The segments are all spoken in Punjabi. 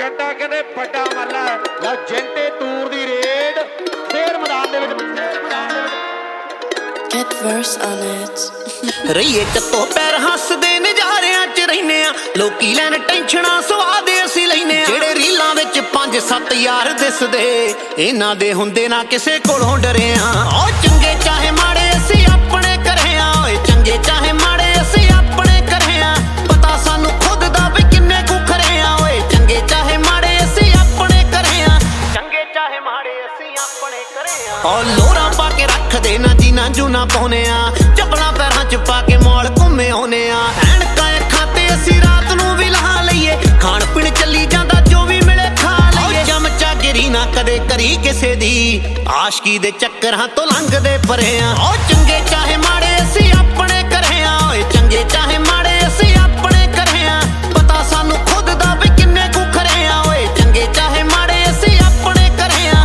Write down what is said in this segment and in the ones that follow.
ਕੰਡਾ ਕਹਿੰਦੇ ਵੱਡਾ ਮੱਲਾ ਲਓ ਜਿੰਟੇ ਤੂਰ ਦੀ ਰੇਡ ਫੇਰ ਮੈਦਾਨ ਦੇ ਵਿੱਚ Get verse on it. ਰਹੀਏ ਚੱਤੋ ਪੈਰ ਹੱਸਦੇ ਨਜ਼ਾਰਿਆਂ ਚ ਰਹਿੰਦੇ ਆ ਲੋਕੀ ਲੈਣ ਟੈਨਸ਼ਨਾਂ ਸਵਾਦ ਅਸੀਂ ਲੈਨੇ ਆ ਜਿਹੜੇ ਰੀਲਾਂ ਵਿੱਚ 5-7 ਯਾਰ ਦਿਸਦੇ ਇਹਨਾਂ ਦੇ ਹੁੰਦੇ ਨਾ ਕਿਸੇ ਕੋਲੋਂ ਡਰੇ ਆ ਉਹ ਚੰਗੇ ਚਾਹੇ ਮਾੜੇ ਅਸੀਂ ਆਪਣੇ ਘਰੇ ਆ ਓਏ ਚੰਗੇ ਚਾਹੇ ਮਾੜੇ ਅਸੀਂ ਆਪਣੇ ਘਰੇ ਆ ਪਤਾ ਸਾਨੂੰ ਖੁਦ ਦਾ ਵੀ ਕਿੰਨੇ ਕੁ ਖਰੇ ਆ ਓਏ ਚੰਗੇ ਚਾਹੇ ਮਾੜੇ ਅਸੀਂ ਆਪਣੇ ਘਰੇ ਆ ਚੰਗੇ ਚਾਹੇ ਮਾੜੇ ਅਸੀਂ ਆਪਣੇ ਘਰੇ ਆ ਉਹ ਲੋਰਾਂ ਪਾ ਕੇ ਰੱਖਦੇ ਨਾ ਜੀਨਾ ਜੂਨਾ ਪਾਉਨੇ ਆ ਚੱਪਲਾਂ ਪੈਰਾਂ ਚ ਪਾ ਕੇ ਮੌਲ ਘੁੰਮੇ ਆਉਨੇ ਆ ਐਨਕਾਂ ਅੱਖਾਂ ਤੇ ਅਸੀਂ ਰਾਤ ਨੂੰ ਵੀ ਲਹਾ ਲਈਏ ਖਾਣ ਪੀਣ ਚੱਲੀ ਜਾਂਦਾ ਜੋ ਵੀ ਮਿਲੇ ਖਾ ਲਈਏ ਚਮਚਾ ਗਿਰੀ ਨਾ ਕਦੇ ਕਰੀ ਕਿਸੇ ਦੀ ਆਸ਼ਕੀ ਦੇ ਚੱਕਰਾਂ ਤੋਂ ਲੰਘਦੇ ਪਰੇ ਆ ਉਹ ਚੰਗੇ ਚਾਹੇ ਮਾੜੇ ਅਸੀਂ ਆਪਣੇ ਘਰੇ ਆ ਓਏ ਚੰਗੇ ਚਾਹੇ ਮਾੜੇ ਅਸੀਂ ਆਪਣੇ ਘਰੇ ਆ ਪਤਾ ਸਾਨੂੰ ਖੁਦ ਦਾ ਵੀ ਕਿੰਨੇ ਕੁ ਖਰੇ ਆ ਓਏ ਚੰਗੇ ਚਾਹੇ ਮਾੜੇ ਅਸੀਂ ਆਪਣੇ ਘਰੇ ਆ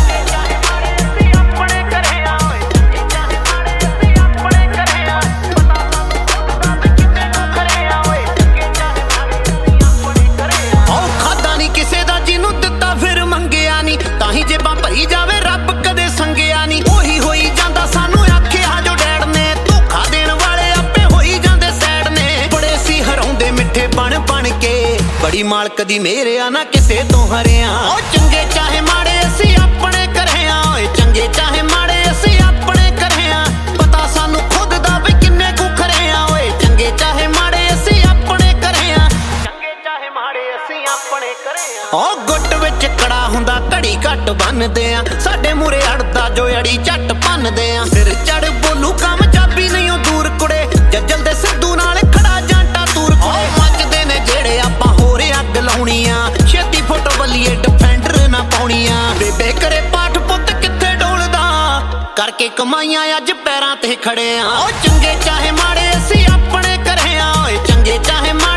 ਤਾਹੀਂ ਜੇਬਾਂ ਭਰੀ ਜਾਵੇ ਰੱਬ ਕਦੇ ਸੰਗਿਆ ਨੀ ਉਹੀ ਹੋਈ ਜਾਂਦਾ ਸਾਨੂੰ ਆਖਿਆ ਜੋ ਡੈਡ ਨੇ ਧੋਖਾ ਦੇਣ ਵਾਲੇ ਆਪੇ ਹੋਈ ਜਾਂਦੇ ਸੈਡ ਨੇ ਬੜੇ ਸੀ ਹਰਾਉਂਦੇ ਮਿੱਠੇ ਬਣ ਬਣ ਕੇ ਬੜੀ ਮਾਲਕ ਦੀ ਮੇਰੇ ਆ ਨਾ ਕਿਸੇ ਤੋਂ ਹਰਿਆ ਉਹ ਚੰਗੇ ਚਾਹੇ ਮਾੜੇ ਅਸੀਂ ਆਪਣੇ ਘਰੇ ਆ ਓਏ ਚੰਗੇ ਚਾਹੇ ਮਾੜੇ ਅਸੀਂ ਆਪਣੇ ਘਰੇ ਆ ਪਤਾ ਸਾਨੂੰ ਖੁਦ ਦਾ ਵੀ ਕਿੰਨੇ ਕੁ ਖਰੇ ਆ ਓਏ ਚੰਗੇ ਚਾਹੇ ਮਾੜੇ ਅਸੀਂ ਆਪਣੇ ਘਰੇ ਆ ਚੰਗੇ ਚਾਹੇ ਮਾੜੇ ਅਸੀਂ ਆਪਣੇ ਘਰੇ ਆ ਉਹ ਗੁੱਟ ਵਿੱਚ ਕੜਾ ਹੁੰਦਾ ਘੜੀ ਘੱਟ ਬੰਨਦੇ ਆ ਸਾਡੇ ਮੂਰੇ ਅੜਦਾ ਜੋ ਅੜੀ ਝੱਟ ਭੰਨਦੇ ਆ ਸਿਰ ਚੜ ਬੋਲੂ ਕੰਮ ਚਾਬੀ ਨਹੀਂ ਉਹ ਦੂਰ ਕੁੜੇ ਜੱਜਲ ਦੇ ਸਿੱਧੂ ਨਾਲ ਖੜਾ ਜਾਂਟਾ ਤੂਰ ਕੋਲੇ ਮੱਚਦੇ ਨੇ ਜਿਹੜੇ ਆਪਾਂ ਹੋਰ ਅੱਗ ਲਾਉਣੀਆਂ ਛੇਤੀ ਫੋਟੋ ਵੱਲੀਏ ਡਿਫੈਂਡਰ ਨਾ ਪਾਉਣੀਆਂ ਬੇਬੇ ਕਰੇ ਪਾਠ ਪੁੱਤ ਕਿੱਥੇ ਡੋਲਦਾ ਕਰਕੇ ਕਮਾਈਆਂ ਅੱਜ ਪੈਰਾਂ ਤੇ ਖੜੇ ਆ ਉਹ ਚੰਗੇ ਚਾਹੇ ਮਾੜੇ ਅਸੀਂ ਆਪਣੇ ਘਰੇ ਆ ਓਏ ਚੰਗੇ ਚਾਹੇ